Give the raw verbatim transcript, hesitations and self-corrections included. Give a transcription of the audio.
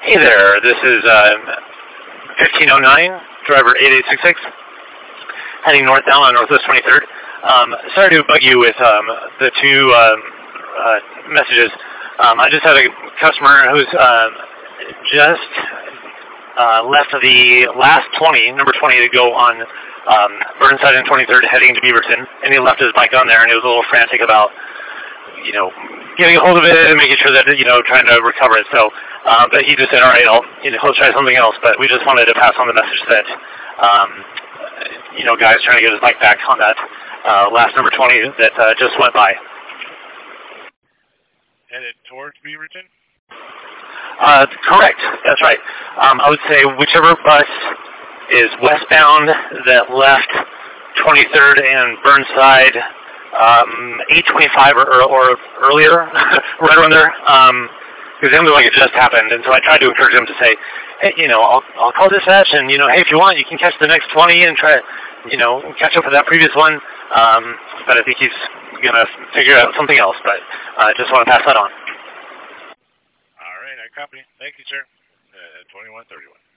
Hey there, this is uh, fifteen oh nine, driver eight eight six six, heading northbound on Northwest twenty-third. Um, sorry to bug you with um, the two um, uh, messages. Um, I just had a customer who's uh, just uh, left the last twenty, number twenty, to go on um, Burnside and twenty-third heading to Beaverton, and he left his bike on there, and he was a little frantic about, you know, getting a hold of it and making sure that, you know, trying to recover it. So, uh, but he just said, all right, I'll, you know, he'll try something else. But we just wanted to pass on the message that, um, you know, guys trying to get his bike back on that uh, last number twenty that uh, just went by. Headed towards Beaverton? Uh, correct. That's right. Um, I would say whichever bus is westbound that left twenty-third and Burnside Um, eight twenty-five or, or earlier, right around there, um, because it seemed like it just happened, and so I tried to encourage him to say, hey, you know, I'll, I'll call dispatch, and, you know, hey, if you want, you can catch the next twenty and try, you know, catch up with that previous one, um, but I think he's going to figure out something else, but I uh, just want to pass that on. All right, I copy. Thank you, sir. Uh, twenty-one thirty-one.